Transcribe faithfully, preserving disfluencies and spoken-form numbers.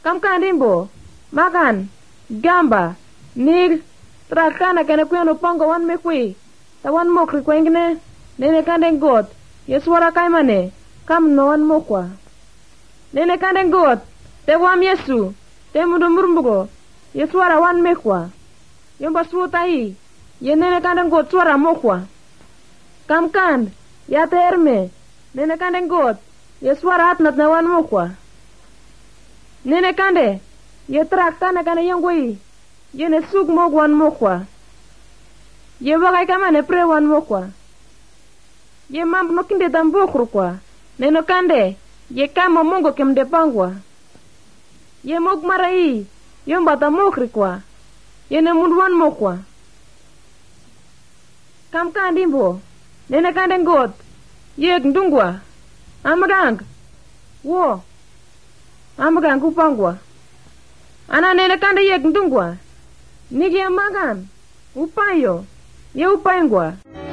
kam kandimbo makan gamba nig trakana kene kweno pongo wan me kwi ta wan mokri kwengne nene kande got yeswara kaimane kam no wan mokwa nene kande got te wam yesu te mundu murmbugo yeswara wan mekwa yomba suota hi ye nene kande got swara mokwa kam kand ya terme nene kande got yeswara atnat na wan mokwa nene kande ye trak kana kana yongoi ye ne sug mog wan mokwa ye wagai kama ne pre wan mokwa ye mamb no kinde dambokru kwa neno kande ye kama mongo kemde pangwa ye mog marai yomba ta mokri kwa ye ne mundu wan mokwa kam kandimbo nene kande ngot ye ndungwa amagang wo amagang upangwa ana nene kande yek ndungwa nigi amagan upayo ye upangwa